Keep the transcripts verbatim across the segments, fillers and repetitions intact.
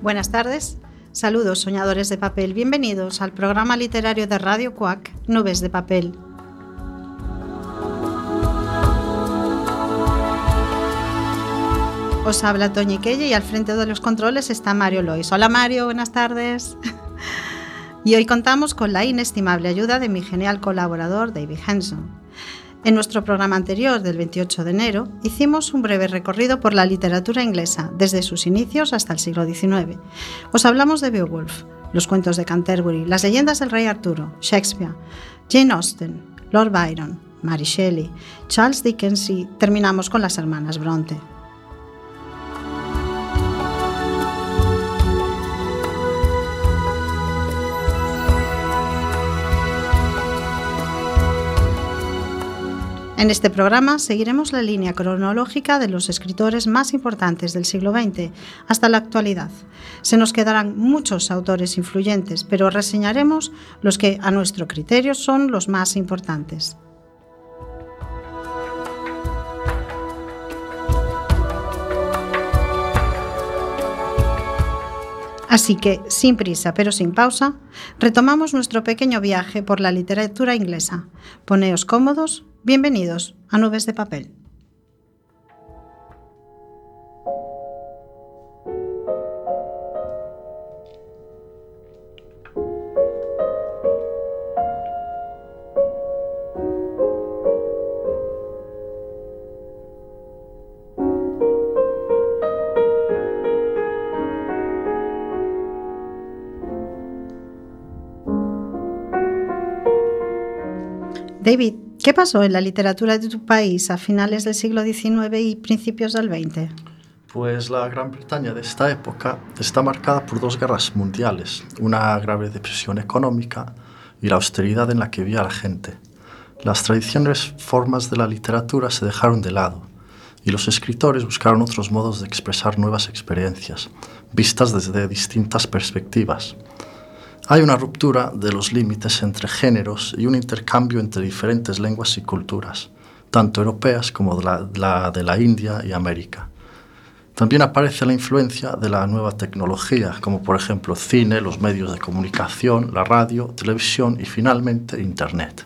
Buenas tardes, saludos soñadores de papel, bienvenidos al programa literario de Radio Cuac, Nubes de Papel. Os habla Toñi Quelle y al frente de los controles está Mario Lois. Hola Mario, buenas tardes. Y hoy contamos con la inestimable ayuda de mi genial colaborador David Henson. En nuestro programa anterior, del veintiocho de enero, hicimos un breve recorrido por la literatura inglesa, desde sus inicios hasta el siglo diecinueve. Os hablamos de Beowulf, los cuentos de Canterbury, las leyendas del rey Arturo, Shakespeare, Jane Austen, Lord Byron, Mary Shelley, Charles Dickens y terminamos con las hermanas Bronte. En este programa seguiremos la línea cronológica de los escritores más importantes del siglo veinte hasta la actualidad. Se nos quedarán muchos autores influyentes, pero reseñaremos los que, a nuestro criterio, son los más importantes. Así que, sin prisa pero sin pausa, retomamos nuestro pequeño viaje por la literatura inglesa. Poneos cómodos. Bienvenidos a Nubes de Papel. David, ¿qué pasó en la literatura de tu país a finales del siglo diecinueve y principios del veinte? Pues la Gran Bretaña de esta época está marcada por dos guerras mundiales, una grave depresión económica y la austeridad en la que vivía la gente. Las tradicionales formas de la literatura se dejaron de lado y los escritores buscaron otros modos de expresar nuevas experiencias, vistas desde distintas perspectivas. Hay una ruptura de los límites entre géneros y un intercambio entre diferentes lenguas y culturas, tanto europeas como de la, la de la India y América. También aparece la influencia de la nueva tecnología, como por ejemplo cine, los medios de comunicación, la radio, televisión y finalmente Internet.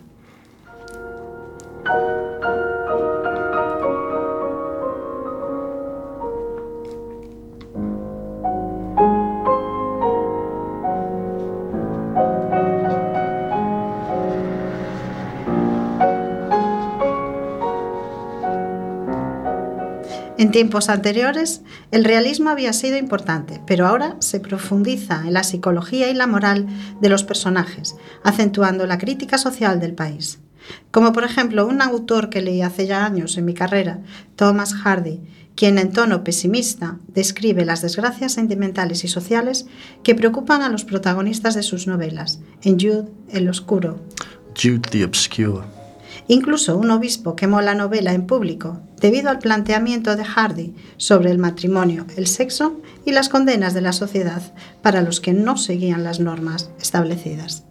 En tiempos anteriores, el realismo había sido importante, pero ahora se profundiza en la psicología y la moral de los personajes, acentuando la crítica social del país. Como por ejemplo un autor que leí hace ya años en mi carrera, Thomas Hardy, quien en tono pesimista describe las desgracias sentimentales y sociales que preocupan a los protagonistas de sus novelas, en Jude el Oscuro. Jude the Obscure. Incluso un obispo quemó la novela en público debido al planteamiento de Hardy sobre el matrimonio, el sexo y las condenas de la sociedad para los que no seguían las normas establecidas.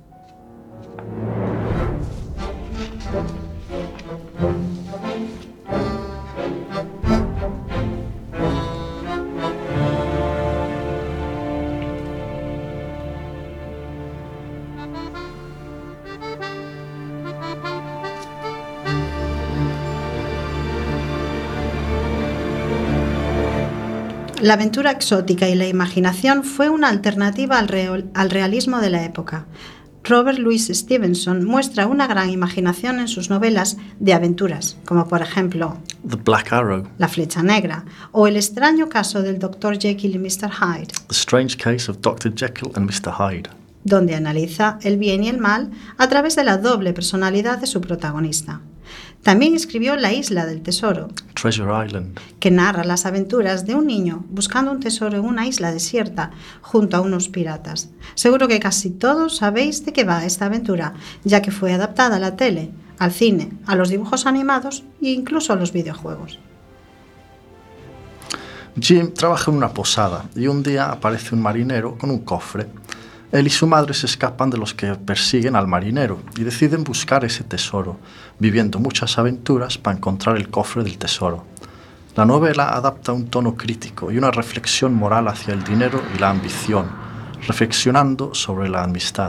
La aventura exótica y la imaginación fue una alternativa al, real, al realismo de la época. Robert Louis Stevenson muestra una gran imaginación en sus novelas de aventuras, como por ejemplo The Black Arrow, La Flecha Negra, o El extraño caso del doctor Jekyll y mister Hyde, The Strange Case of doctor Jekyll and mister Hyde, donde analiza el bien y el mal a través de la doble personalidad de su protagonista. También escribió La Isla del Tesoro, Treasure Island, que narra las aventuras de un niño buscando un tesoro en una isla desierta junto a unos piratas. Seguro que casi todos sabéis de qué va esta aventura, ya que fue adaptada a la tele, al cine, a los dibujos animados e incluso a los videojuegos. Jim trabaja en una posada y un día aparece un marinero con un cofre. Él y su madre se escapan de los que persiguen al marinero y deciden buscar ese tesoro, viviendo muchas aventuras para encontrar el cofre del tesoro. La novela adapta un tono crítico y una reflexión moral hacia el dinero y la ambición, reflexionando sobre la amistad.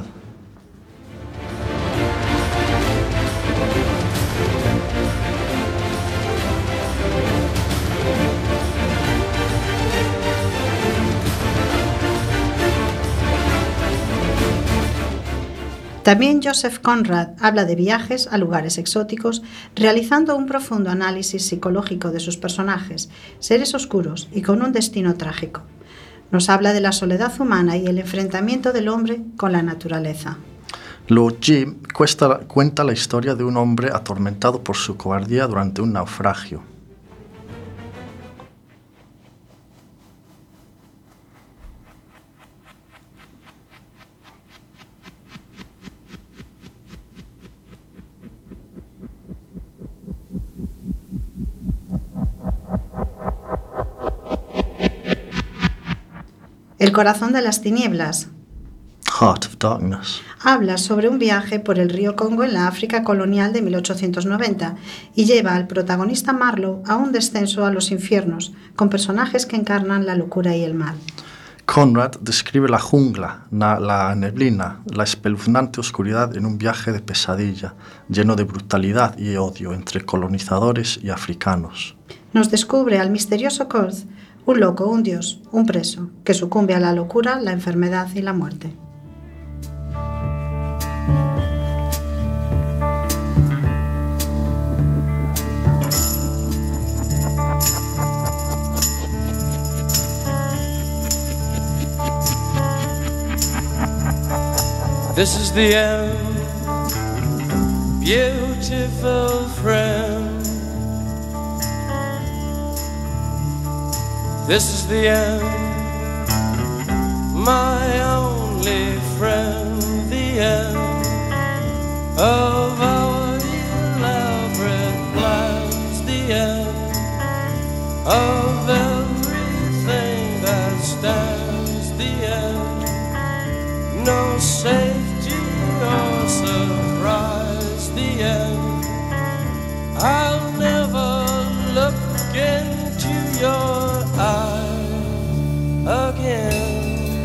También Joseph Conrad habla de viajes a lugares exóticos, realizando un profundo análisis psicológico de sus personajes, seres oscuros y con un destino trágico. Nos habla de la soledad humana y el enfrentamiento del hombre con la naturaleza. Lo Jim cuenta la historia de un hombre atormentado por su cobardía durante un naufragio. El corazón de las tinieblas. Heart of Darkness. Habla sobre un viaje por el río Congo en la África colonial de mil ochocientos noventa y lleva al protagonista Marlowe a un descenso a los infiernos, con personajes que encarnan la locura y el mal. Conrad describe la jungla, la, la neblina, la espeluznante oscuridad en un viaje de pesadilla, lleno de brutalidad y odio entre colonizadores y africanos. Nos descubre al misterioso Kurth, un loco, un dios, un preso, que sucumbe a la locura, la enfermedad y la muerte. This is the end, beautiful friend. This is the end, my only friend. The end of our elaborate plans. The end of everything that stands. The end, no safety or surprise. The end, I'll never look into your eyes again.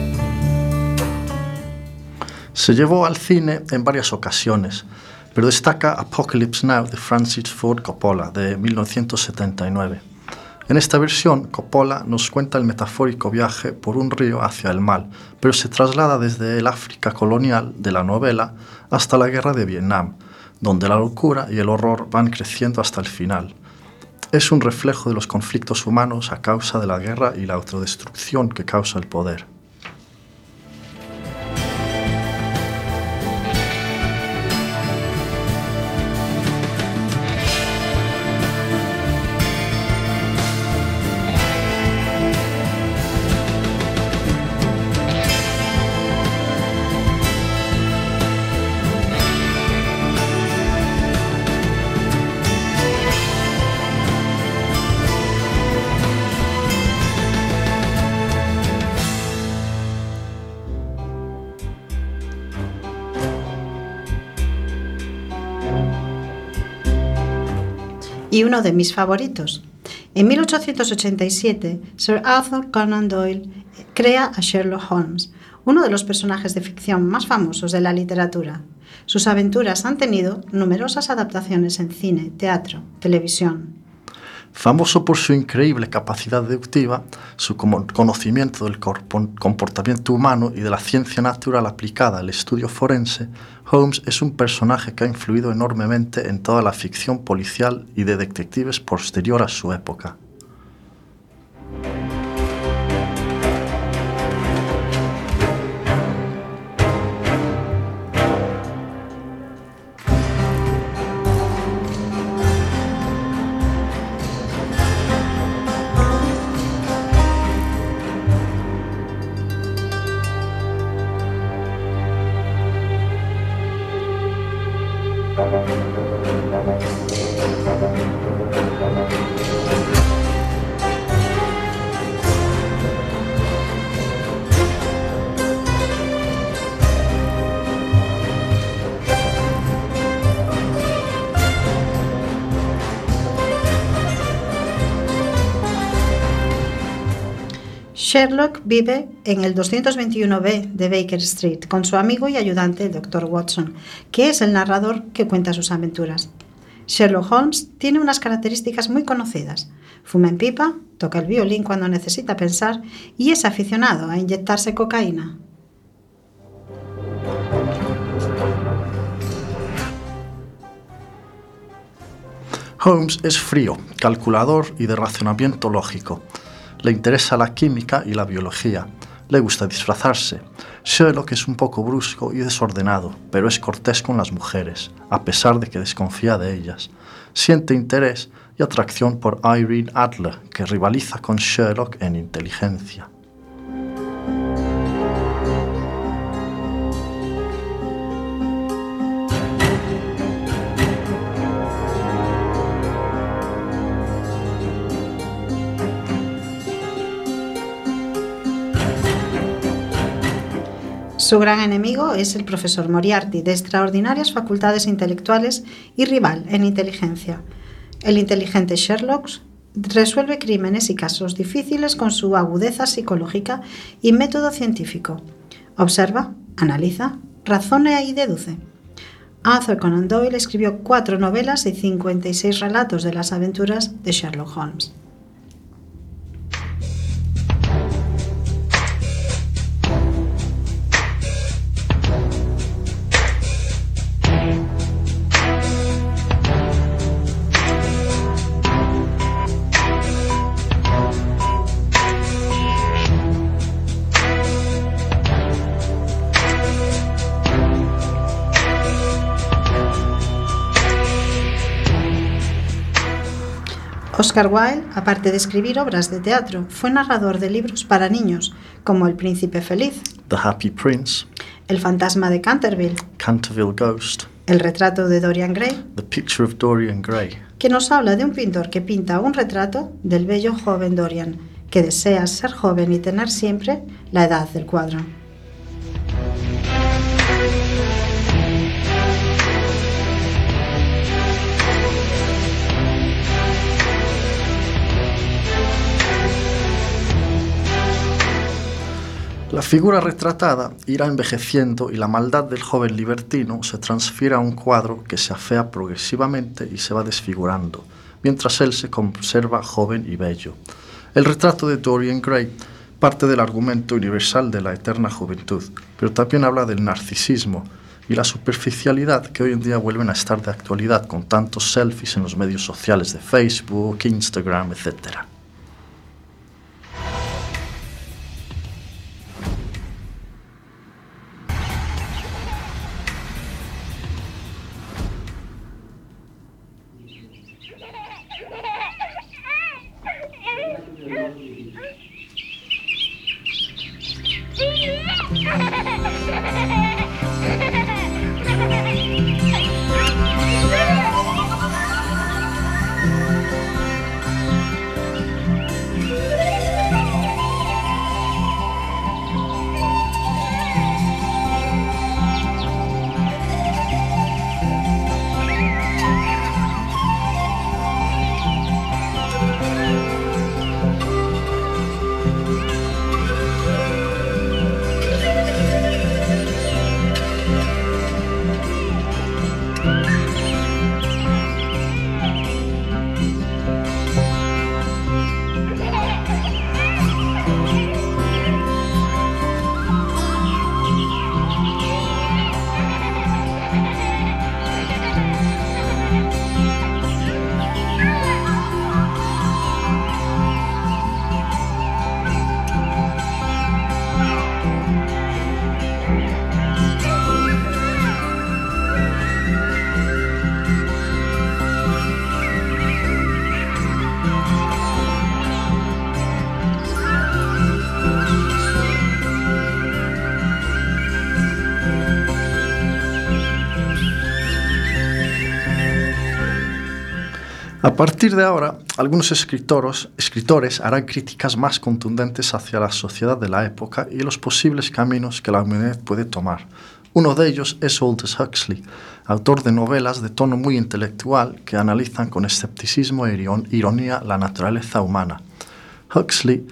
Se llevó al cine en varias ocasiones, pero destaca Apocalypse Now de Francis Ford Coppola de mil novecientos setenta y nueve. En esta versión, Coppola nos cuenta el metafórico viaje por un río hacia el mal, pero se traslada desde el África colonial de la novela hasta la guerra de Vietnam, donde la locura y el horror van creciendo hasta el final. Es un reflejo de los conflictos humanos a causa de la guerra y la autodestrucción que causa el poder. Y uno de mis favoritos. En mil ochocientos ochenta y siete, Sir Arthur Conan Doyle crea a Sherlock Holmes, uno de los personajes de ficción más famosos de la literatura. Sus aventuras han tenido numerosas adaptaciones en cine, teatro, televisión. Famoso por su increíble capacidad deductiva, su conocimiento del comportamiento humano y de la ciencia natural aplicada al estudio forense, Holmes es un personaje que ha influido enormemente en toda la ficción policial y de detectives posterior a su época. Sherlock vive en el doscientos veintiuno B de Baker Street con su amigo y ayudante, el doctor Watson, que es el narrador que cuenta sus aventuras. Sherlock Holmes tiene unas características muy conocidas. Fuma en pipa, toca el violín cuando necesita pensar y es aficionado a inyectarse cocaína. Holmes es frío, calculador y de razonamiento lógico. Le interesa la química y la biología. Le gusta disfrazarse. Sherlock es un poco brusco y desordenado, pero es cortés con las mujeres, a pesar de que desconfía de ellas. Siente interés y atracción por Irene Adler, que rivaliza con Sherlock en inteligencia. Su gran enemigo es el profesor Moriarty, de extraordinarias facultades intelectuales y rival en inteligencia. El inteligente Sherlock resuelve crímenes y casos difíciles con su agudeza psicológica y método científico. Observa, analiza, razona y deduce. Arthur Conan Doyle escribió cuatro novelas y cincuenta y seis relatos de las aventuras de Sherlock Holmes. Oscar Wilde, aparte de escribir obras de teatro, fue narrador de libros para niños, como El Príncipe Feliz, The Happy Prince, El Fantasma de Canterville, Canterville Ghost, El Retrato de Dorian Gray, The Picture of Dorian Gray, que nos habla de un pintor que pinta un retrato del bello joven Dorian, que desea ser joven y tener siempre la edad del cuadro. La figura retratada irá envejeciendo y la maldad del joven libertino se transfiere a un cuadro que se afea progresivamente y se va desfigurando, mientras él se conserva joven y bello. El retrato de Dorian Gray parte del argumento universal de la eterna juventud, pero también habla del narcisismo y la superficialidad que hoy en día vuelven a estar de actualidad con tantos selfies en los medios sociales de Facebook, Instagram, etcétera. A partir de ahora, algunos escritores, escritores harán críticas más contundentes hacia la sociedad de la época y los posibles caminos que la humanidad puede tomar. Uno de ellos es Aldous Huxley, autor de novelas de tono muy intelectual que analizan con escepticismo e ironía la naturaleza humana. Huxley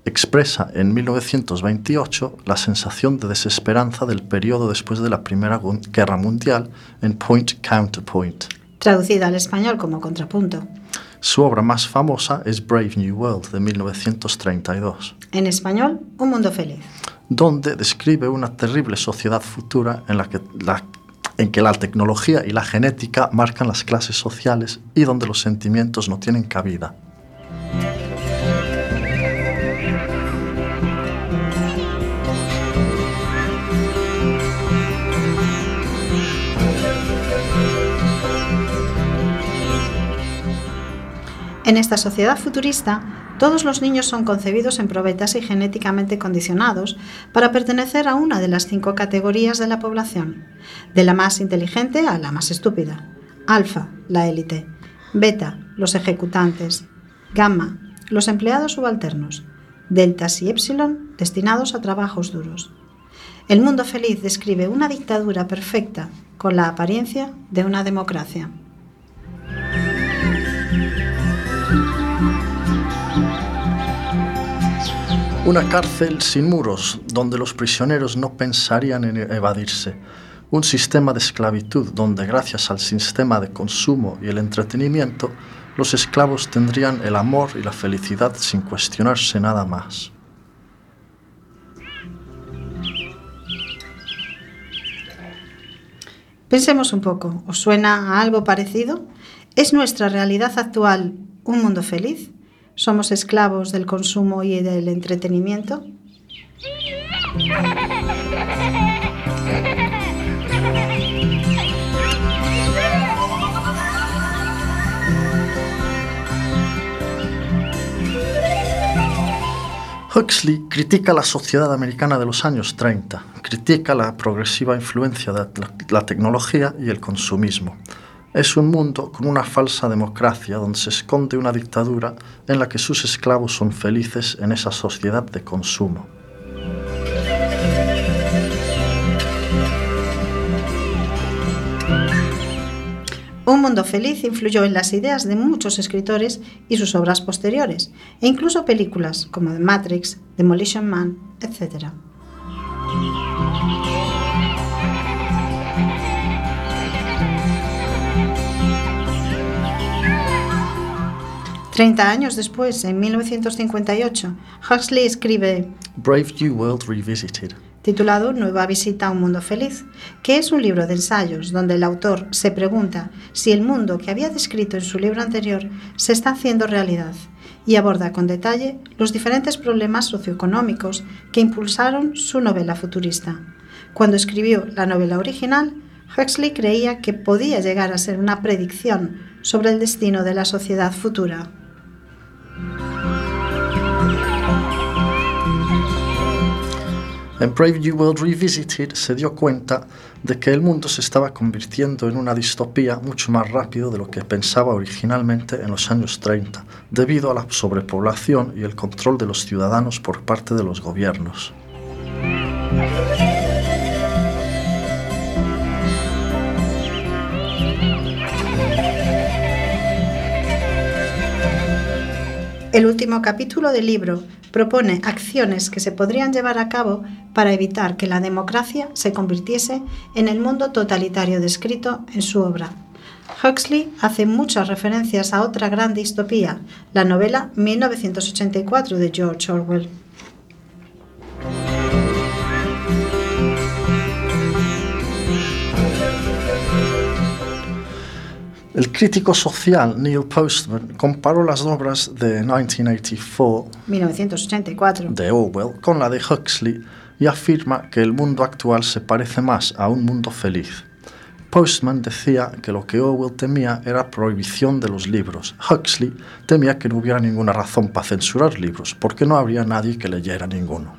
expresa en mil novecientos veintiocho la sensación de desesperanza del periodo después de la Primera Guerra Mundial en Point Counterpoint. Traducida al español como Contrapunto. Su obra más famosa es Brave New World, de mil novecientos treinta y dos. En español, Un mundo feliz. Donde describe una terrible sociedad futura en la que la, en que la tecnología y la genética marcan las clases sociales y donde los sentimientos no tienen cabida. En esta sociedad futurista, todos los niños son concebidos en probetas y genéticamente condicionados para pertenecer a una de las cinco categorías de la población, de la más inteligente a la más estúpida. Alfa, la élite. Beta, los ejecutantes. Gamma, los empleados subalternos. Deltas y Épsilon, destinados a trabajos duros. El mundo feliz describe una dictadura perfecta con la apariencia de una democracia. Una cárcel sin muros, donde los prisioneros no pensarían en evadirse. Un sistema de esclavitud donde, gracias al sistema de consumo y el entretenimiento, los esclavos tendrían el amor y la felicidad sin cuestionarse nada más. Pensemos un poco, ¿os suena a algo parecido? ¿Es nuestra realidad actual un mundo feliz? ¿Somos esclavos del consumo y del entretenimiento? Huxley critica la sociedad americana de los años treinta, critica la progresiva influencia de la tecnología y el consumismo. Es un mundo con una falsa democracia donde se esconde una dictadura en la que sus esclavos son felices en esa sociedad de consumo. Un mundo feliz influyó en las ideas de muchos escritores y sus obras posteriores, e incluso películas como The Matrix, Demolition Man, etcétera. Treinta años después, en mil novecientos cincuenta y ocho, Huxley escribe Brave New World Revisited, titulado Nueva visita a un mundo feliz, que es un libro de ensayos donde el autor se pregunta si el mundo que había descrito en su libro anterior se está haciendo realidad, y aborda con detalle los diferentes problemas socioeconómicos que impulsaron su novela futurista. Cuando escribió la novela original, Huxley creía que podía llegar a ser una predicción sobre el destino de la sociedad futura. En Brave New World Revisited se dio cuenta de que el mundo se estaba convirtiendo en una distopía mucho más rápido de lo que pensaba originalmente en los años treinta, debido a la sobrepoblación y el control de los ciudadanos por parte de los gobiernos. El último capítulo del libro propone acciones que se podrían llevar a cabo para evitar que la democracia se convirtiese en el mundo totalitario descrito en su obra. Huxley hace muchas referencias a otra gran distopía, la novela mil novecientos ochenta y cuatro de George Orwell. El crítico social Neil Postman comparó las obras de mil novecientos ochenta y cuatro de Orwell con la de Huxley y afirma que el mundo actual se parece más a un mundo feliz. Postman decía que lo que Orwell temía era prohibición de los libros. Huxley temía que no hubiera ninguna razón para censurar libros, porque no habría nadie que leyera ninguno.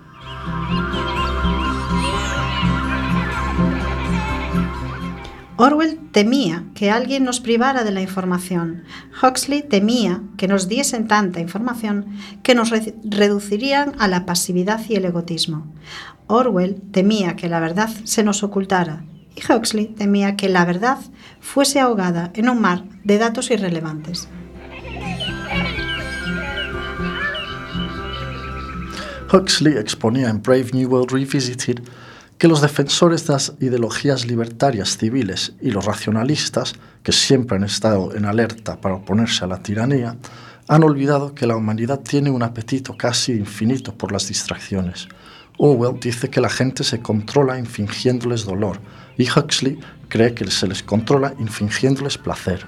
Orwell temía que alguien nos privara de la información. Huxley temía que nos diesen tanta información que nos re- reducirían a la pasividad y el egotismo. Orwell temía que la verdad se nos ocultara y Huxley temía que la verdad fuese ahogada en un mar de datos irrelevantes. Huxley exponía en Brave New World Revisited que los defensores de las ideologías libertarias civiles y los racionalistas, que siempre han estado en alerta para oponerse a la tiranía, han olvidado que la humanidad tiene un apetito casi infinito por las distracciones. Orwell dice que la gente se controla infringiéndoles dolor, y Huxley cree que se les controla infringiéndoles placer.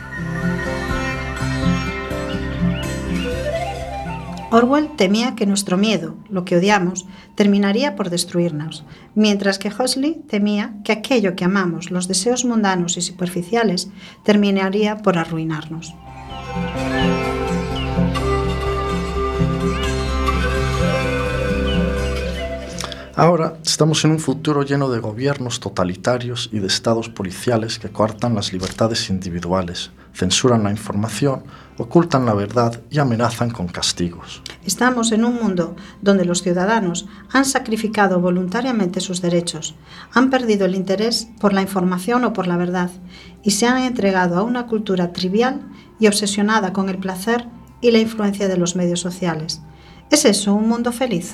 Orwell temía que nuestro miedo, lo que odiamos, terminaría por destruirnos, mientras que Huxley temía que aquello que amamos, los deseos mundanos y superficiales, terminaría por arruinarnos. Ahora estamos en un futuro lleno de gobiernos totalitarios y de estados policiales que coartan las libertades individuales, censuran la información, ocultan la verdad y amenazan con castigos. Estamos en un mundo donde los ciudadanos han sacrificado voluntariamente sus derechos, han perdido el interés por la información o por la verdad y se han entregado a una cultura trivial y obsesionada con el placer y la influencia de los medios sociales. ¿Es eso un mundo feliz?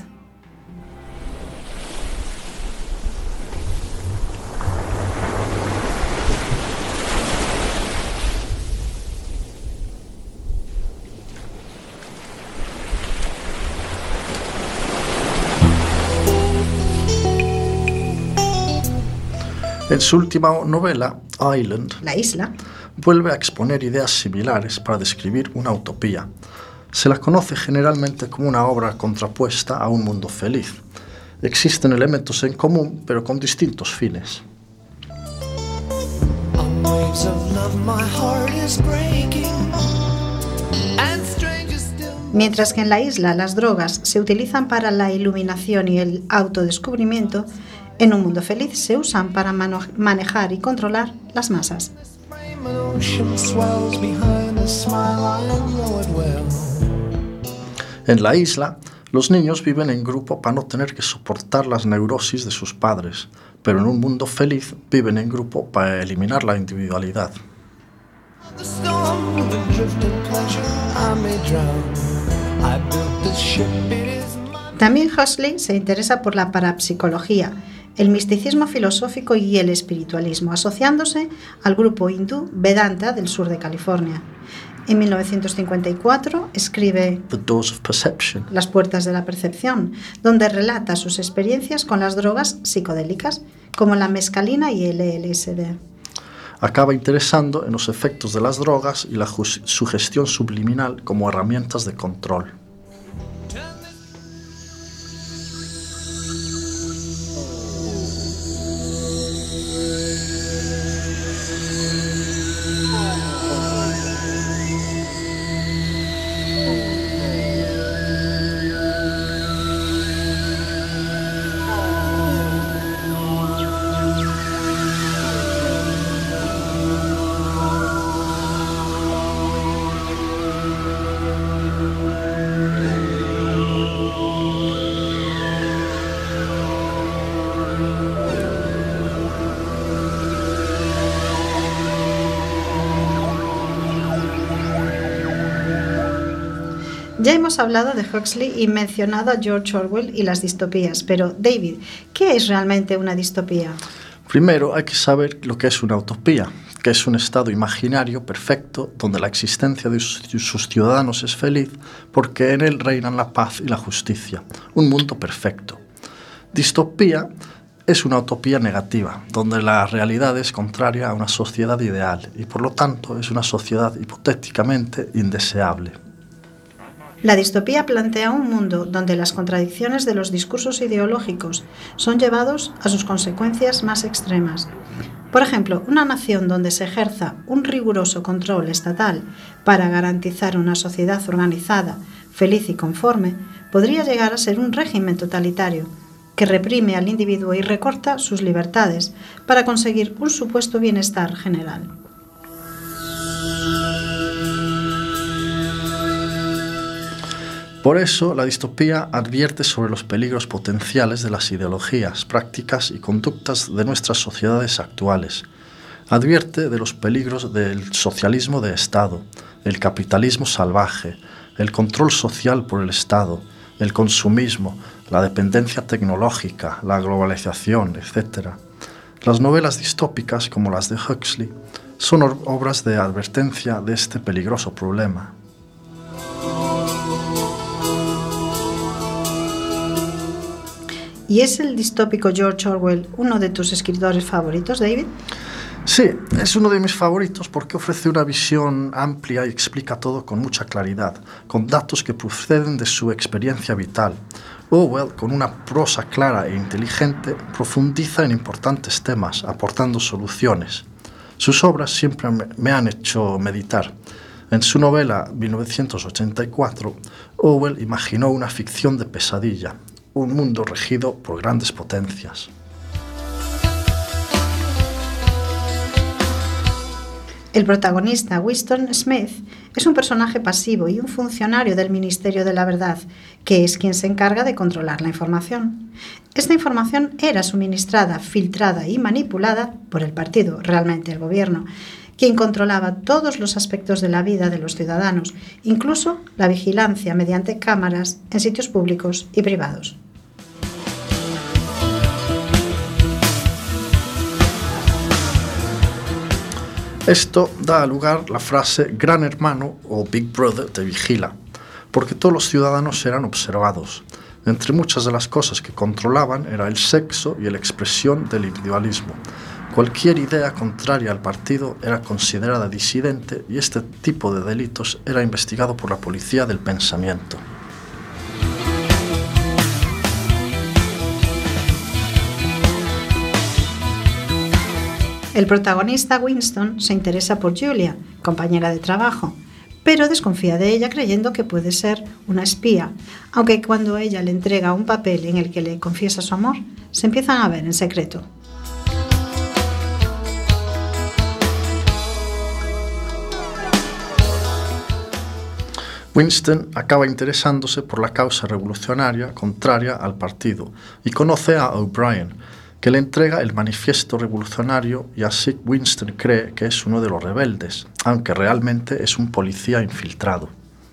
En su última novela, Island, La isla, vuelve a exponer ideas similares para describir una utopía. Se la conoce generalmente como una obra contrapuesta a un mundo feliz. Existen elementos en común, pero con distintos fines. Mientras que en la isla las drogas se utilizan para la iluminación y el autodescubrimiento, en un mundo feliz se usan para mano- manejar y controlar las masas. En la isla, los niños viven en grupo para no tener que soportar las neurosis de sus padres, pero en un mundo feliz viven en grupo para eliminar la individualidad. También Huxley se interesa por la parapsicología, el misticismo filosófico y el espiritualismo, asociándose al grupo hindú Vedanta del sur de California. En mil novecientos cincuenta y cuatro escribe The Doors of Perception. Las puertas de la percepción, donde relata sus experiencias con las drogas psicodélicas, como la mescalina y el L S D. Acaba interesando en los efectos de las drogas y la ju- sugestión subliminal como herramientas de control. Ya hemos hablado de Huxley y mencionado a George Orwell y las distopías, pero David, ¿qué es realmente una distopía? Primero hay que saber lo que es una utopía, que es un estado imaginario perfecto donde la existencia de sus ciudadanos es feliz porque en él reinan la paz y la justicia, un mundo perfecto. Distopía es una utopía negativa, donde la realidad es contraria a una sociedad ideal y por lo tanto es una sociedad hipotéticamente indeseable. La distopía plantea un mundo donde las contradicciones de los discursos ideológicos son llevados a sus consecuencias más extremas. Por ejemplo, una nación donde se ejerza un riguroso control estatal para garantizar una sociedad organizada, feliz y conforme, podría llegar a ser un régimen totalitario que reprime al individuo y recorta sus libertades para conseguir un supuesto bienestar general. Por eso, la distopía advierte sobre los peligros potenciales de las ideologías, prácticas y conductas de nuestras sociedades actuales. Advierte de los peligros del socialismo de Estado, el capitalismo salvaje, el control social por el Estado, el consumismo, la dependencia tecnológica, la globalización, etcétera. Las novelas distópicas, como las de Huxley, son obras de advertencia de este peligroso problema. ¿Y es el distópico George Orwell uno de tus escritores favoritos, David? Sí, es uno de mis favoritos porque ofrece una visión amplia y explica todo con mucha claridad, con datos que proceden de su experiencia vital. Orwell, con una prosa clara e inteligente, profundiza en importantes temas, aportando soluciones. Sus obras siempre me han hecho meditar. En su novela mil novecientos ochenta y cuatro, Orwell imaginó una ficción de pesadilla, un mundo regido por grandes potencias. El protagonista, Winston Smith, es un personaje pasivo y un funcionario del Ministerio de la Verdad, que es quien se encarga de controlar la información. Esta información era suministrada, filtrada y manipulada por el partido, realmente el gobierno, quien controlaba todos los aspectos de la vida de los ciudadanos, incluso la vigilancia mediante cámaras en sitios públicos y privados. Esto da lugar la frase Gran Hermano o Big Brother te vigila, porque todos los ciudadanos eran observados. Entre muchas de las cosas que controlaban era el sexo y la expresión del individualismo. Cualquier idea contraria al partido era considerada disidente y este tipo de delitos era investigado por la policía del pensamiento. El protagonista Winston se interesa por Julia, compañera de trabajo, pero desconfía de ella creyendo que puede ser una espía, aunque cuando ella le entrega un papel en el que le confiesa su amor, se empiezan a ver en secreto. Winston acaba interesándose por la causa revolucionaria contraria al partido y conoce a O'Brien, que le entrega el manifiesto revolucionario y así Winston cree que es uno de los rebeldes, aunque realmente es un policía infiltrado.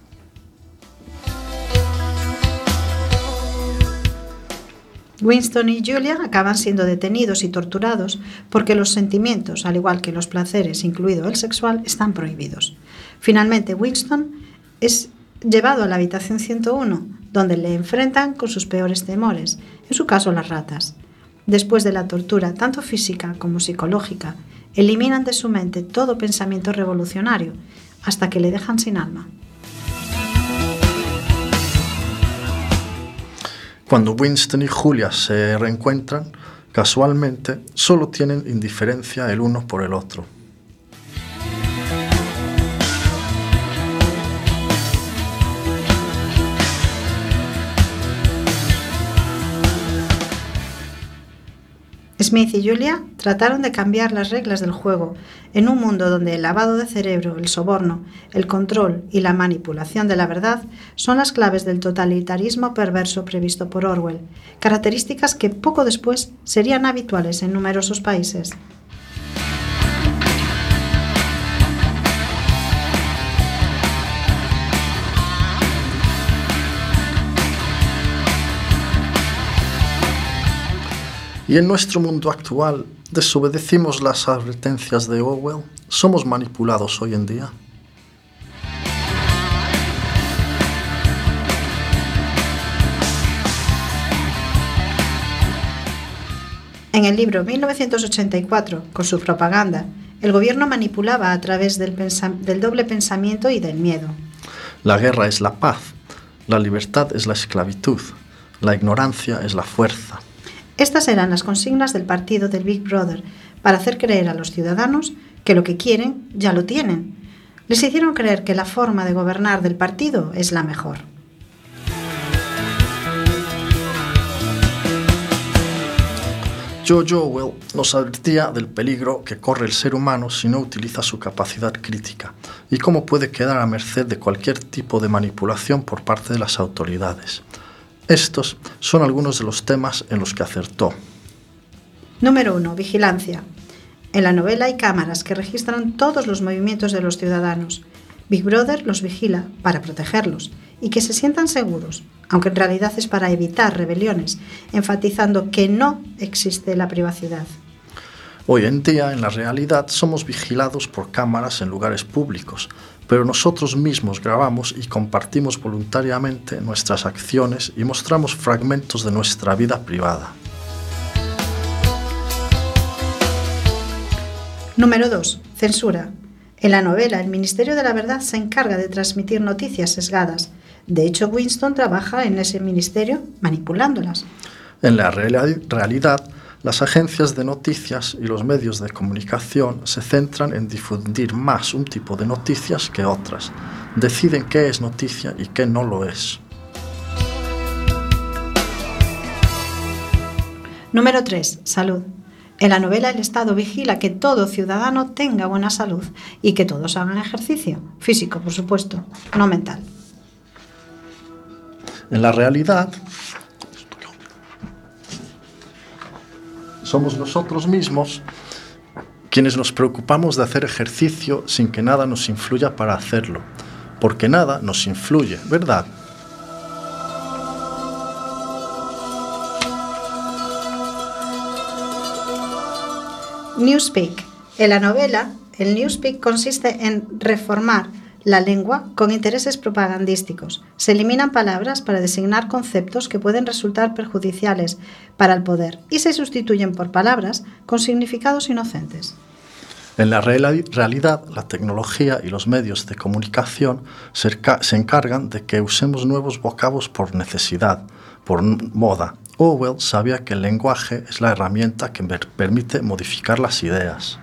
Winston y Julia acaban siendo detenidos y torturados porque los sentimientos, al igual que los placeres, incluido el sexual, están prohibidos. Finalmente, Winston es llevado a la habitación ciento uno, donde le enfrentan con sus peores temores, en su caso las ratas. Después de la tortura, tanto física como psicológica, eliminan de su mente todo pensamiento revolucionario, hasta que le dejan sin alma. Cuando Winston y Julia se reencuentran, casualmente, solo tienen indiferencia el uno por el otro. Smith y Julia trataron de cambiar las reglas del juego en un mundo donde el lavado de cerebro, el soborno, el control y la manipulación de la verdad son las claves del totalitarismo perverso previsto por Orwell, características que poco después serían habituales en numerosos países. Y en nuestro mundo actual, ¿desobedecimos las advertencias de Orwell? ¿Somos manipulados hoy en día? En el libro mil novecientos ochenta y cuatro, con su propaganda, el gobierno manipulaba a través del, pensa- del doble pensamiento y del miedo. La guerra es la paz, la libertad es la esclavitud, la ignorancia es la fuerza. Estas eran las consignas del partido del Big Brother para hacer creer a los ciudadanos que lo que quieren ya lo tienen. Les hicieron creer que la forma de gobernar del partido es la mejor. George Orwell nos advertía del peligro que corre el ser humano si no utiliza su capacidad crítica y cómo puede quedar a merced de cualquier tipo de manipulación por parte de las autoridades. Estos son algunos de los temas en los que acertó. Número uno. Vigilancia. En la novela hay cámaras que registran todos los movimientos de los ciudadanos. Big Brother los vigila para protegerlos y que se sientan seguros, aunque en realidad es para evitar rebeliones, enfatizando que no existe la privacidad. Hoy en día, en la realidad, somos vigilados por cámaras en lugares públicos, pero nosotros mismos grabamos y compartimos voluntariamente nuestras acciones y mostramos fragmentos de nuestra vida privada. Número dos. Censura. En la novela, el Ministerio de la Verdad se encarga de transmitir noticias sesgadas. De hecho, Winston trabaja en ese ministerio manipulándolas. En la real- realidad, las agencias de noticias y los medios de comunicación se centran en difundir más un tipo de noticias que otras. Deciden qué es noticia y qué no lo es. Número tres. Salud. En la novela, el Estado vigila que todo ciudadano tenga buena salud y que todos hagan ejercicio, físico, por supuesto, no mental. En la realidad, somos nosotros mismos quienes nos preocupamos de hacer ejercicio sin que nada nos influya para hacerlo, porque nada nos influye, ¿verdad? Newspeak. En la novela, el Newspeak consiste en reformar la lengua con intereses propagandísticos. Se eliminan palabras para designar conceptos que pueden resultar perjudiciales para el poder y se sustituyen por palabras con significados inocentes. En la real- realidad, la tecnología y los medios de comunicación se, enca- se encargan de que usemos nuevos vocablos por necesidad, por n- moda. Orwell sabía que el lenguaje es la herramienta que per- permite modificar las ideas.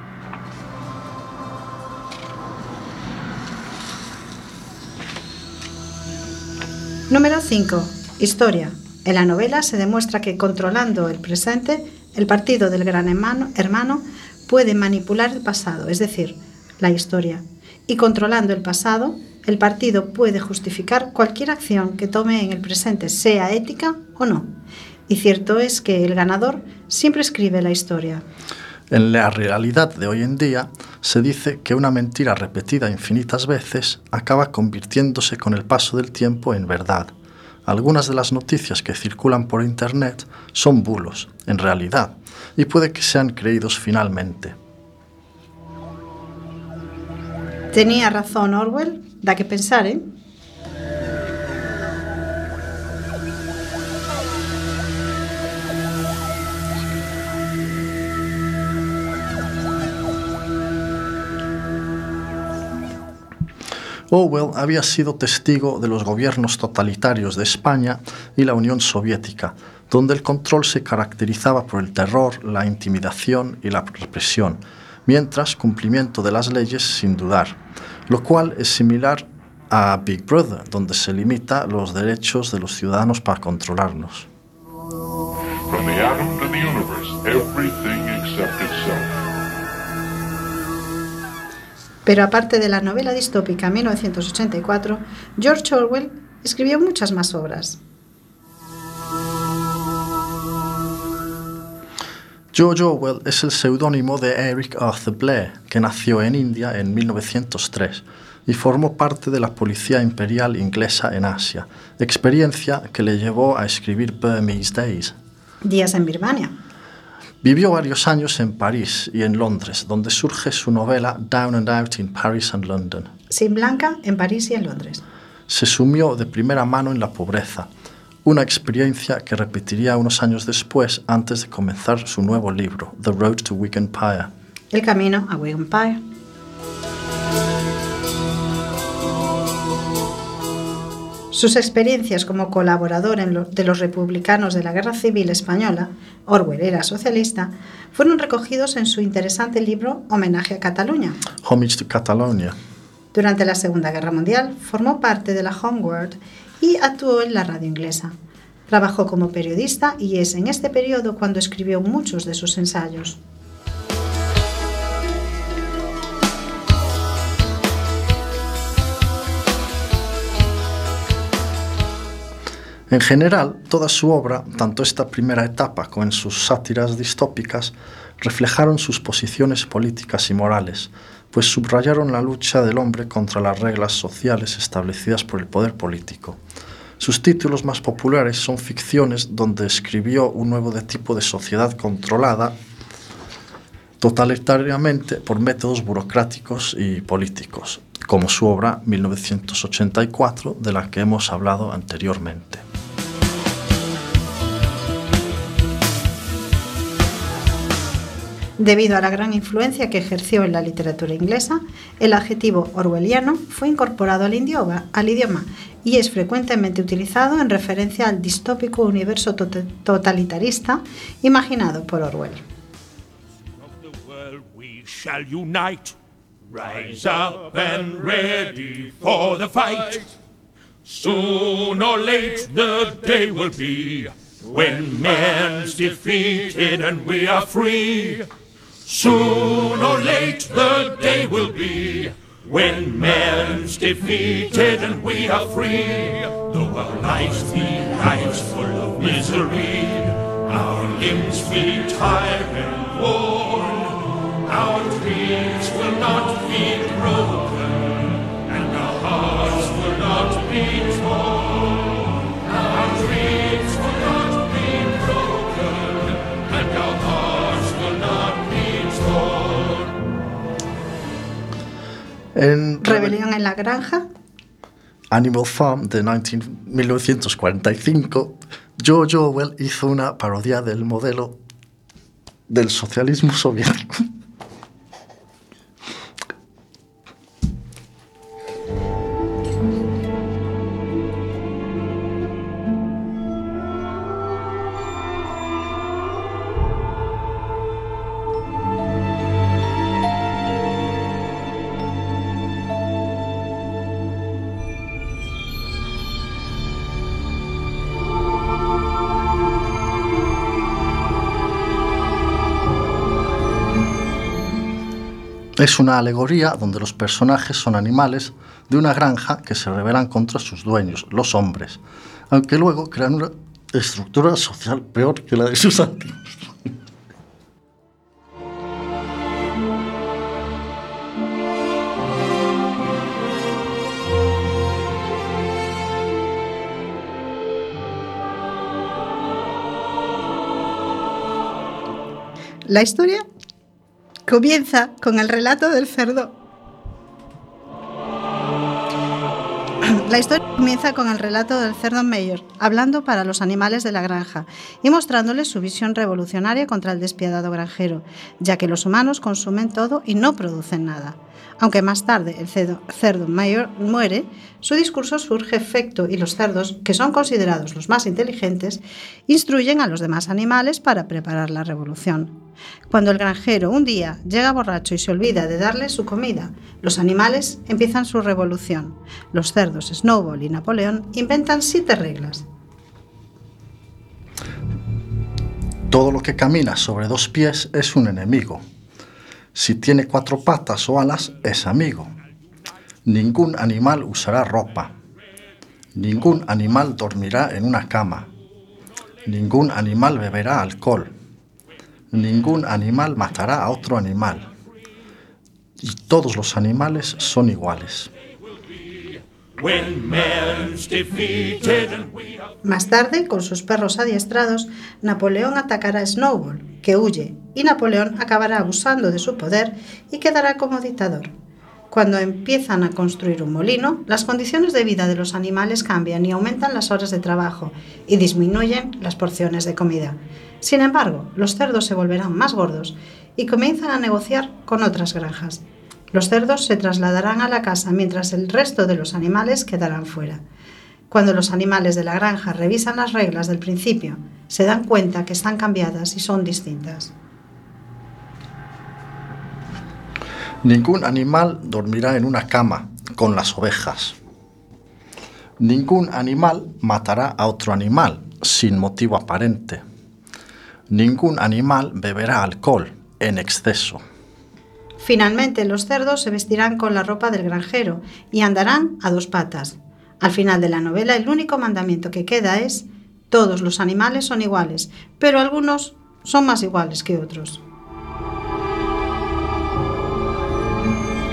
Número cinco. Historia. En la novela se demuestra que controlando el presente, el partido del gran hermano, hermano puede manipular el pasado, es decir, la historia. Y controlando el pasado, el partido puede justificar cualquier acción que tome en el presente, sea ética o no. Y cierto es que el ganador siempre escribe la historia. En la realidad de hoy en día, se dice que una mentira repetida infinitas veces acaba convirtiéndose con el paso del tiempo en verdad. Algunas de las noticias que circulan por Internet son bulos, en realidad, y puede que sean creídos finalmente. Tenía razón Orwell, da que pensar, ¿eh? Orwell había sido testigo de los gobiernos totalitarios de España y la Unión Soviética, donde el control se caracterizaba por el terror, la intimidación y la represión, mientras cumplimiento de las leyes sin dudar, lo cual es similar a Big Brother, donde se limita los derechos de los ciudadanos para controlarnos. From the atom to the universe, everything except itself. Pero aparte de la novela distópica mil novecientos ochenta y cuatro, George Orwell escribió muchas más obras. George Orwell es el seudónimo de Eric Arthur Blair, que nació en India en mil novecientos tres y formó parte de la Policía Imperial inglesa en Asia, experiencia que le llevó a escribir Burmese Days. Días en Birmania. Vivió varios años en París y en Londres, donde surge su novela Down and Out in Paris and London. Sin Blanca, en París y en Londres. Se sumió de primera mano en la pobreza, una experiencia que repetiría unos años después antes de comenzar su nuevo libro, The Road to Wigan Pier. El camino a Wigan Pier. Sus experiencias como colaborador en lo, de los republicanos de la Guerra Civil Española, Orwell era socialista, fueron recogidos en su interesante libro Homenaje a Cataluña. Homage to Catalonia. Durante la Segunda Guerra Mundial formó parte de la Home Guard y actuó en la radio inglesa. Trabajó como periodista y es en este periodo cuando escribió muchos de sus ensayos. En general, toda su obra, tanto esta primera etapa como en sus sátiras distópicas, reflejaron sus posiciones políticas y morales, pues subrayaron la lucha del hombre contra las reglas sociales establecidas por el poder político. Sus títulos más populares son ficciones donde escribió un nuevo de tipo de sociedad controlada totalitariamente por métodos burocráticos y políticos, como su obra mil novecientos ochenta y cuatro, de la que hemos hablado anteriormente. Debido a la gran influencia que ejerció en la literatura inglesa, el adjetivo orwelliano fue incorporado al idioma, al idioma y es frecuentemente utilizado en referencia al distópico universo tot- totalitarista imaginado por Orwell. We shall unite, rise up and ready for the fight. Soon or late the day will be when man's defeated and we are free. Soon or late the day will be when man's defeated and we are free. Though our lives be lives full of misery, our limbs be tired and worn, our dreams will not be broken, and our hearts will not be torn. Our dreams will not be broken, and our hearts will not be torn. En Rebelión en la granja. Animal Farm de mil novecientos cuarenta y cinco, George Orwell hizo una parodia del modelo del socialismo soviético. Es una alegoría donde los personajes son animales de una granja que se rebelan contra sus dueños, los hombres, aunque luego crean una estructura social peor que la de sus antiguos. La historia comienza con el relato del cerdo. La historia comienza con el relato del cerdo Mayor, hablando para los animales de la granja y mostrándoles su visión revolucionaria contra el despiadado granjero, ya que los humanos consumen todo y no producen nada. Aunque más tarde el cerdo, cerdo Mayor muere, su discurso surge efecto y los cerdos, que son considerados los más inteligentes, instruyen a los demás animales para preparar la revolución. Cuando el granjero un día llega borracho y se olvida de darle su comida, los animales empiezan su revolución. Los cerdos Snowball y Napoleón inventan siete reglas. Todo lo que camina sobre dos pies es un enemigo. Si tiene cuatro patas o alas, es amigo. Ningún animal usará ropa. Ningún animal dormirá en una cama. Ningún animal beberá alcohol. Ningún animal matará a otro animal. Y todos los animales son iguales. Más tarde, con sus perros adiestrados, Napoleón atacará a Snowball, que huye, y Napoleón acabará abusando de su poder y quedará como dictador. Cuando empiezan a construir un molino, las condiciones de vida de los animales cambian y aumentan las horas de trabajo y disminuyen las porciones de comida. Sin embargo, los cerdos se volverán más gordos y comienzan a negociar con otras granjas. Los cerdos se trasladarán a la casa mientras el resto de los animales quedarán fuera. Cuando los animales de la granja revisan las reglas del principio, se dan cuenta que están cambiadas y son distintas. Ningún animal dormirá en una cama con las ovejas. Ningún animal matará a otro animal sin motivo aparente. Ningún animal beberá alcohol en exceso. Finalmente, los cerdos se vestirán con la ropa del granjero y andarán a dos patas. Al final de la novela, el único mandamiento que queda es: todos los animales son iguales, pero algunos son más iguales que otros.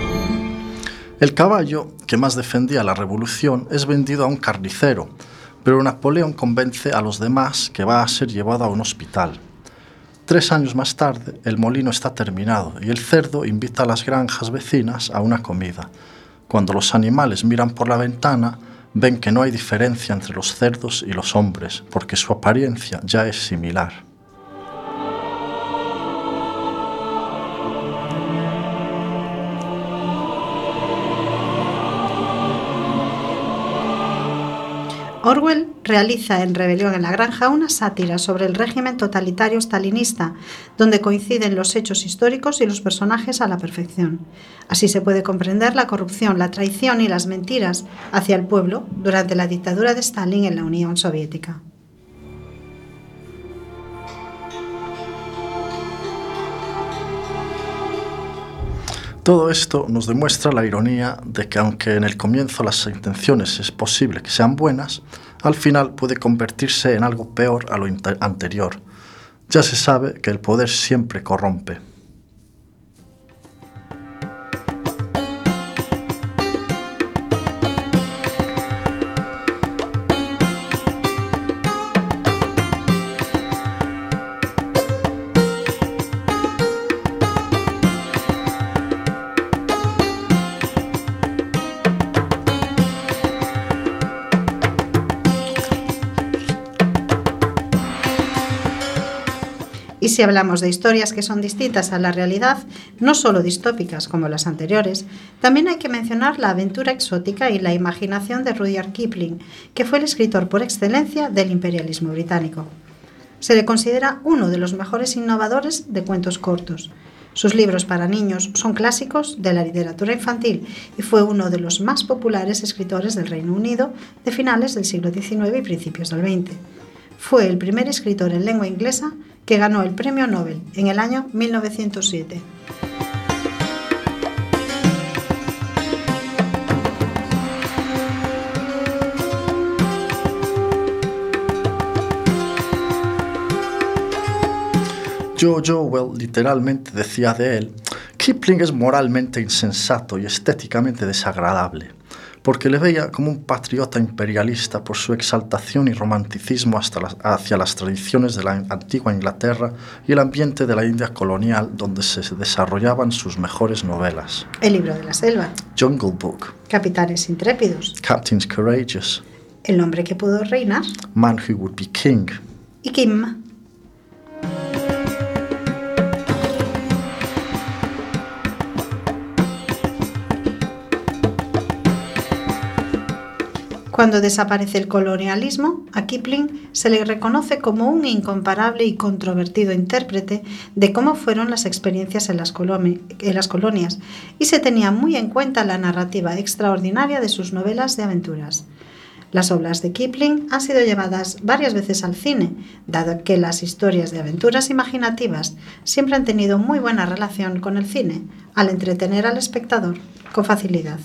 El caballo que más defendía la revolución es vendido a un carnicero, pero Napoleón convence a los demás que va a ser llevado a un hospital. Tres años más tarde, el molino está terminado y el cerdo invita a las granjas vecinas a una comida. Cuando los animales miran por la ventana, ven que no hay diferencia entre los cerdos y los hombres, porque su apariencia ya es similar. Orwell realiza en Rebelión en la Granja una sátira sobre el régimen totalitario stalinista, donde coinciden los hechos históricos y los personajes a la perfección. Así se puede comprender la corrupción, la traición y las mentiras hacia el pueblo durante la dictadura de Stalin en la Unión Soviética. Todo esto nos demuestra la ironía de que aunque en el comienzo las intenciones es posible que sean buenas, al final puede convertirse en algo peor a lo anterior. Ya se sabe que el poder siempre corrompe. Y si hablamos de historias que son distintas a la realidad, no solo distópicas como las anteriores, también hay que mencionar la aventura exótica y la imaginación de Rudyard Kipling, que fue el escritor por excelencia del imperialismo británico. Se le considera uno de los mejores innovadores de cuentos cortos. Sus libros para niños son clásicos de la literatura infantil y fue uno de los más populares escritores del Reino Unido de finales del siglo diecinueve y principios del veinte. Fue el primer escritor en lengua inglesa que ganó el Premio Nobel en el año mil novecientos siete. George Orwell literalmente decía de él: Kipling es moralmente insensato y estéticamente desagradable, porque le veía como un patriota imperialista por su exaltación y romanticismo hasta las, hacia las tradiciones de la antigua Inglaterra y el ambiente de la India colonial donde se desarrollaban sus mejores novelas. El libro de la selva. Jungle Book. Capitanes intrépidos. Captains Courageous. El hombre que pudo reinar. Man Who Would Be King. Y Kim. Cuando desaparece el colonialismo, a Kipling se le reconoce como un incomparable y controvertido intérprete de cómo fueron las experiencias en las, coloni- en las colonias, y se tenía muy en cuenta la narrativa extraordinaria de sus novelas de aventuras. Las obras de Kipling han sido llevadas varias veces al cine, dado que las historias de aventuras imaginativas siempre han tenido muy buena relación con el cine, al entretener al espectador con facilidad.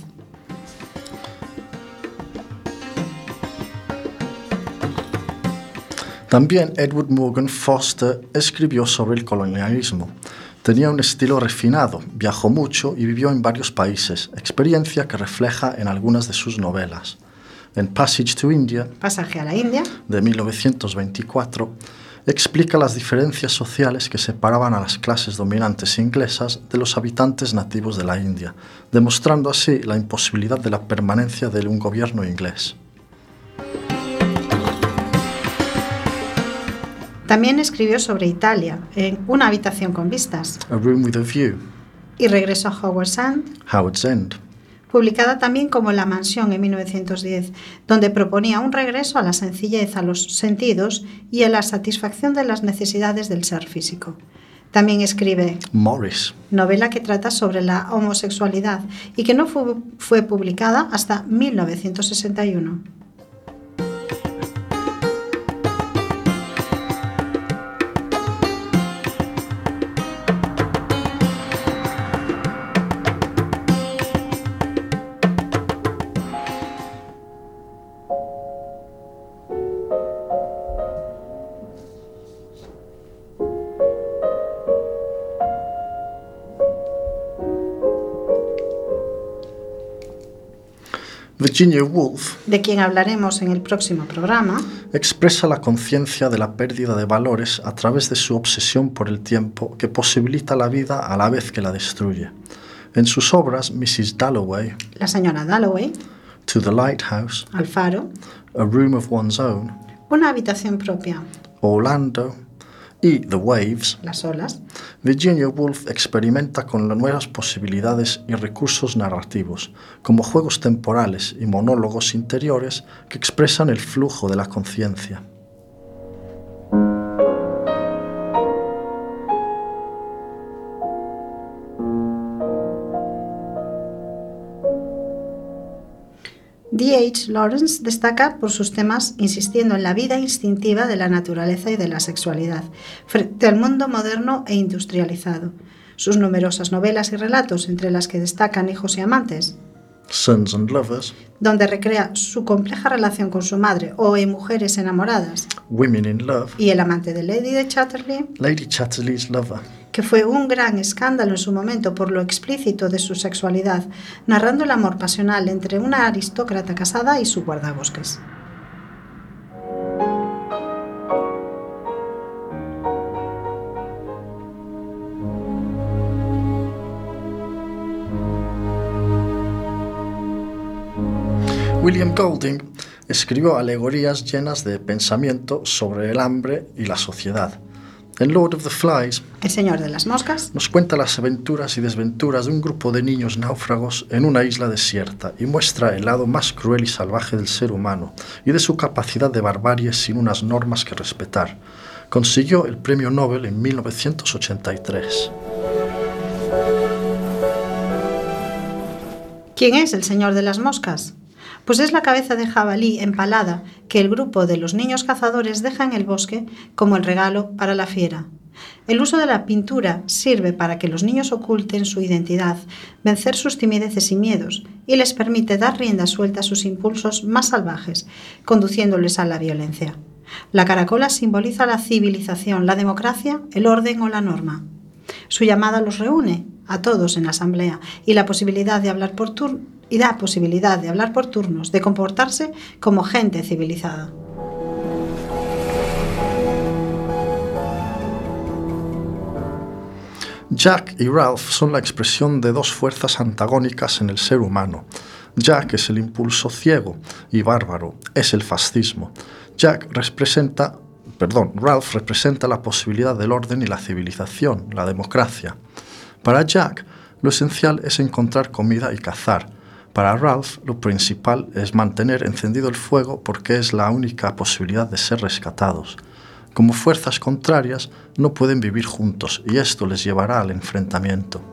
También Edward Morgan Foster escribió sobre el colonialismo. Tenía un estilo refinado, viajó mucho y vivió en varios países, experiencia que refleja en algunas de sus novelas. En Passage to India, Pasaje a la India, de mil novecientos veinticuatro, explica las diferencias sociales que separaban a las clases dominantes inglesas de los habitantes nativos de la India, demostrando así la imposibilidad de la permanencia de un gobierno inglés. También escribió sobre Italia, en Una habitación con vistas, A Room with a View, y Regreso a Howard's End, Howard's End, publicada también como La mansión en mil novecientos diez, donde proponía un regreso a la sencillez, a los sentidos y a la satisfacción de las necesidades del ser físico. También escribe Morris, novela que trata sobre la homosexualidad y que no fue, fue publicada hasta mil novecientos sesenta y uno. Virginia Woolf, de quien hablaremos en el próximo programa, expresa la conciencia de la pérdida de valores a través de su obsesión por el tiempo que posibilita la vida a la vez que la destruye. En sus obras, missus Dalloway, la señora Dalloway, To the Lighthouse, Al Faro, A Room of One's Own, Una habitación propia, Orlando y The Waves, Las olas, Virginia Woolf experimenta con las nuevas posibilidades y recursos narrativos, como juegos temporales y monólogos interiores que expresan el flujo de la conciencia. D H Lawrence destaca por sus temas insistiendo en la vida instintiva de la naturaleza y de la sexualidad, frente al mundo moderno e industrializado. Sus numerosas novelas y relatos, entre las que destacan Hijos y amantes, Sons and Lovers, donde recrea su compleja relación con su madre, o En mujeres enamoradas, Women in Love, y El amante de Lady de Chatterley, Lady Chatterley's Lover, que fue un gran escándalo en su momento por lo explícito de su sexualidad, narrando el amor pasional entre una aristócrata casada y su guardabosques. William Golding escribió alegorías llenas de pensamiento sobre el hambre y la sociedad. En Lord of the Flies, El señor de las moscas, nos cuenta las aventuras y desventuras de un grupo de niños náufragos en una isla desierta y muestra el lado más cruel y salvaje del ser humano y de su capacidad de barbarie sin unas normas que respetar. Consiguió el premio Nobel en mil novecientos ochenta y tres. ¿Quién es el señor de las moscas? Pues es la cabeza de jabalí empalada que el grupo de los niños cazadores deja en el bosque como el regalo para la fiera. El uso de la pintura sirve para que los niños oculten su identidad, vencer sus timideces y miedos, y les permite dar rienda suelta a sus impulsos más salvajes, conduciéndoles a la violencia. La caracola simboliza la civilización, la democracia, el orden o la norma. Su llamada los reúne a todos en la asamblea y la posibilidad de hablar por turno y da posibilidad de hablar por turnos, de comportarse como gente civilizada. Jack y Ralph son la expresión de dos fuerzas antagónicas en el ser humano. Jack es el impulso ciego y bárbaro, es el fascismo. Jack representa, perdón, Ralph representa la posibilidad del orden y la civilización, la democracia. Para Jack, lo esencial es encontrar comida y cazar. Para Ralph, lo principal es mantener encendido el fuego porque es la única posibilidad de ser rescatados. Como fuerzas contrarias, no pueden vivir juntos y esto les llevará al enfrentamiento.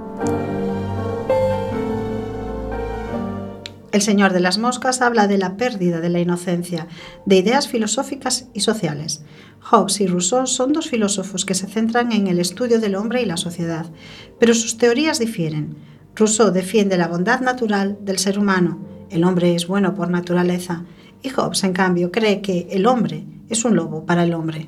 El señor de las moscas habla de la pérdida de la inocencia, de ideas filosóficas y sociales. Hobbes y Rousseau son dos filósofos que se centran en el estudio del hombre y la sociedad, pero sus teorías difieren. Rousseau defiende la bondad natural del ser humano, el hombre es bueno por naturaleza, y Hobbes, en cambio, cree que el hombre es un lobo para el hombre.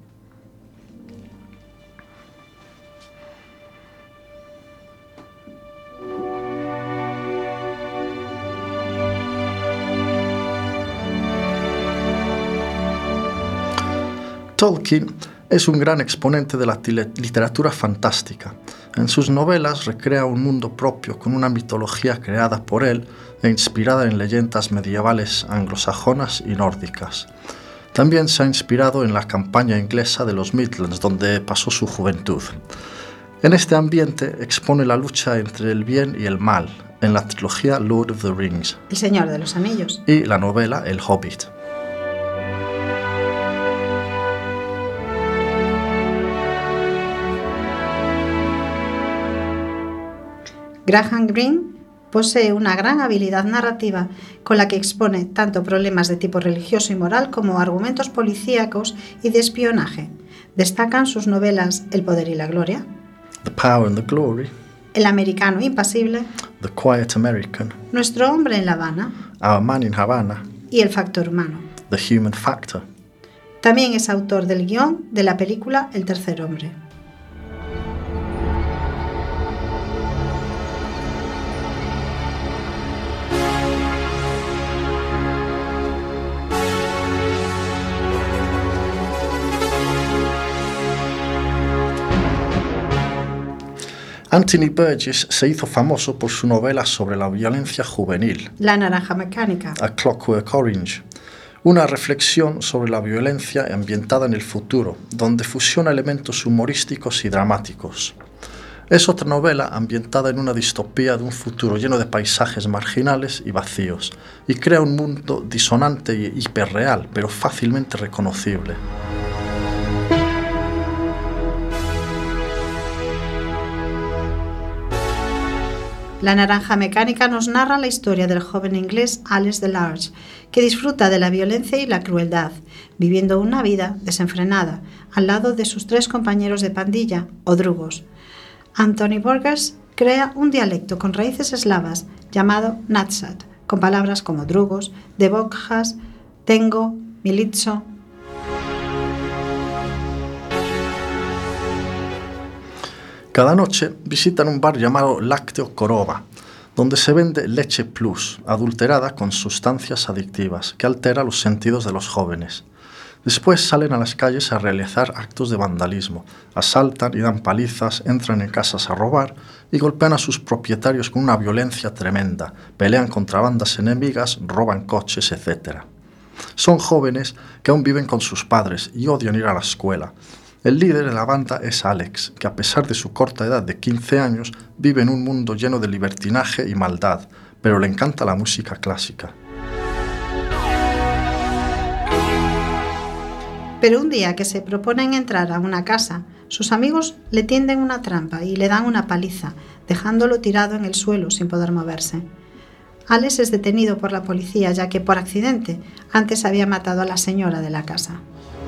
Tolkien es un gran exponente de la literatura fantástica. En sus novelas recrea un mundo propio con una mitología creada por él e inspirada en leyendas medievales anglosajonas y nórdicas. También se ha inspirado en la campaña inglesa de los Midlands, donde pasó su juventud. En este ambiente expone la lucha entre el bien y el mal, en la trilogía Lord of the Rings, El Señor de los Anillos, y la novela El Hobbit. Graham Greene posee una gran habilidad narrativa con la que expone tanto problemas de tipo religioso y moral como argumentos policíacos y de espionaje. Destacan sus novelas El poder y la gloria, The Power and the Glory, El americano impasible, The Quiet American, Nuestro hombre en La Habana Our Man in Havana, y El factor humano. The Human Factor. También es autor del guión de la película El tercer hombre. Anthony Burgess se hizo famoso por su novela sobre la violencia juvenil, La naranja mecánica. A Clockwork Orange, una reflexión sobre la violencia ambientada en el futuro, donde fusiona elementos humorísticos y dramáticos. Es otra novela ambientada en una distopía de un futuro lleno de paisajes marginales y vacíos, y crea un mundo disonante y hiperreal, pero fácilmente reconocible. La naranja mecánica nos narra la historia del joven inglés Alex Delarge, que disfruta de la violencia y la crueldad, viviendo una vida desenfrenada, al lado de sus tres compañeros de pandilla, o drugos. Anthony Burgess crea un dialecto con raíces eslavas llamado Nadsat, con palabras como drugos, debokjas, tengo, militso. Cada noche visitan un bar llamado Lácteo Korova, donde se vende leche plus, adulterada con sustancias adictivas, que altera los sentidos de los jóvenes. Después salen a las calles a realizar actos de vandalismo, asaltan y dan palizas, entran en casas a robar y golpean a sus propietarios con una violencia tremenda, pelean contra bandas enemigas, roban coches, etcétera. Son jóvenes que aún viven con sus padres y odian ir a la escuela. El líder de la banda es Alex, que a pesar de su corta edad de quince años, vive en un mundo lleno de libertinaje y maldad, pero le encanta la música clásica. Pero un día que se proponen entrar a una casa, sus amigos le tienden una trampa y le dan una paliza, dejándolo tirado en el suelo sin poder moverse. Alex es detenido por la policía, ya que por accidente antes había matado a la señora de la casa.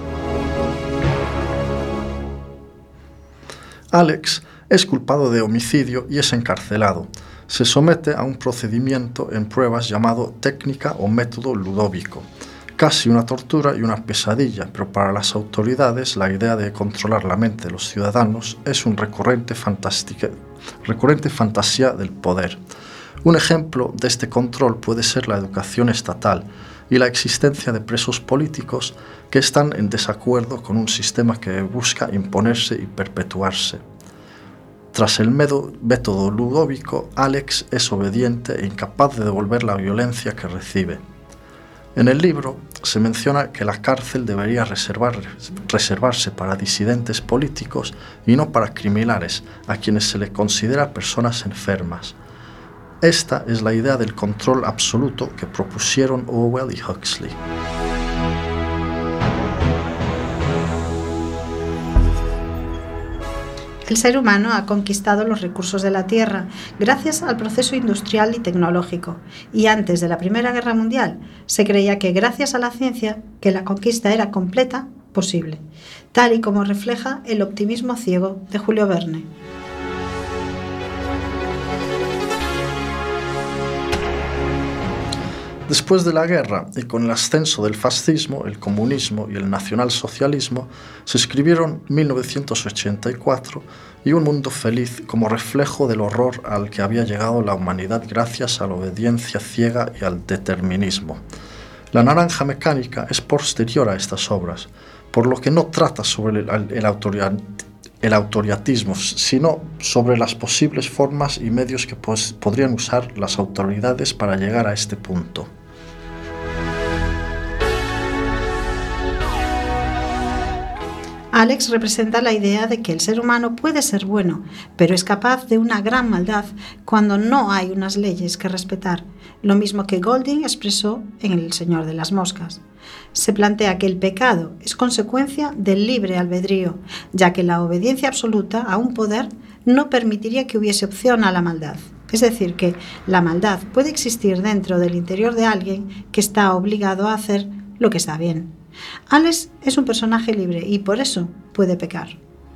Alex es culpado de homicidio y es encarcelado. Se somete a un procedimiento en pruebas llamado técnica o método Ludovico. Casi una tortura y una pesadilla, pero para las autoridades la idea de controlar la mente de los ciudadanos es un recurrente, recurrente fantasía del poder. Un ejemplo de este control puede ser la educación estatal y la existencia de presos políticos que están en desacuerdo con un sistema que busca imponerse y perpetuarse. Tras el método Ludovico, Alex es obediente e incapaz de devolver la violencia que recibe. En el libro se menciona que la cárcel debería reservar, reservarse para disidentes políticos y no para criminales, a quienes se les considera personas enfermas. Esta es la idea del control absoluto que propusieron Orwell y Huxley. El ser humano ha conquistado los recursos de la Tierra gracias al proceso industrial y tecnológico, y antes de la Primera Guerra Mundial se creía que gracias a la ciencia que la conquista era completa posible, tal y como refleja el optimismo ciego de Julio Verne. Después de la guerra y con el ascenso del fascismo, el comunismo y el nacionalsocialismo, se escribieron mil novecientos ochenta y cuatro y Un mundo feliz como reflejo del horror al que había llegado la humanidad gracias a la obediencia ciega y al determinismo. La naranja mecánica es posterior a estas obras, por lo que no trata sobre el, el, autoridad, el autoritarismo, sino sobre las posibles formas y medios que pues, podrían usar las autoridades para llegar a este punto. Alex representa la idea de que el ser humano puede ser bueno, pero es capaz de una gran maldad cuando no hay unas leyes que respetar, lo mismo que Golding expresó en El Señor de las Moscas. Se plantea que el pecado es consecuencia del libre albedrío, ya que la obediencia absoluta a un poder no permitiría que hubiese opción a la maldad. Es decir, que la maldad puede existir dentro del interior de alguien que está obligado a hacer lo que está bien. Alex es un personaje libre y por eso puede pecar.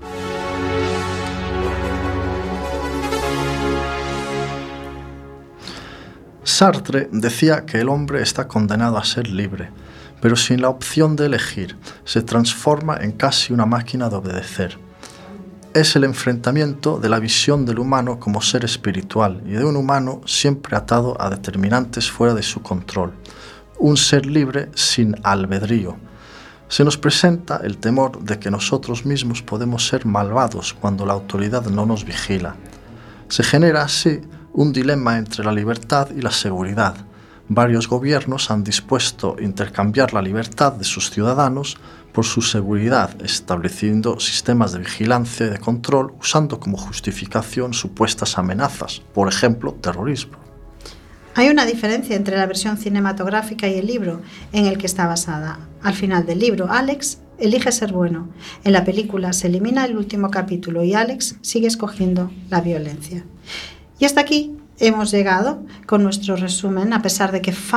Sartre decía que el hombre está condenado a ser libre, pero sin la opción de elegir, se transforma en casi una máquina de obedecer. Es el enfrentamiento de la visión del humano como ser espiritual y de un humano siempre atado a determinantes fuera de su control. Un ser libre sin albedrío. Se nos presenta el temor de que nosotros mismos podemos ser malvados cuando la autoridad no nos vigila. Se genera así un dilema entre la libertad y la seguridad. Varios gobiernos han dispuesto intercambiar la libertad de sus ciudadanos por su seguridad, estableciendo sistemas de vigilancia y de control usando como justificación supuestas amenazas, por ejemplo, terrorismo. Hay una diferencia entre la versión cinematográfica y el libro en el que está basada. Al final del libro, Alex elige ser bueno. En la película se elimina el último capítulo y Alex sigue escogiendo la violencia. Y hasta aquí hemos llegado con nuestro resumen, a pesar de que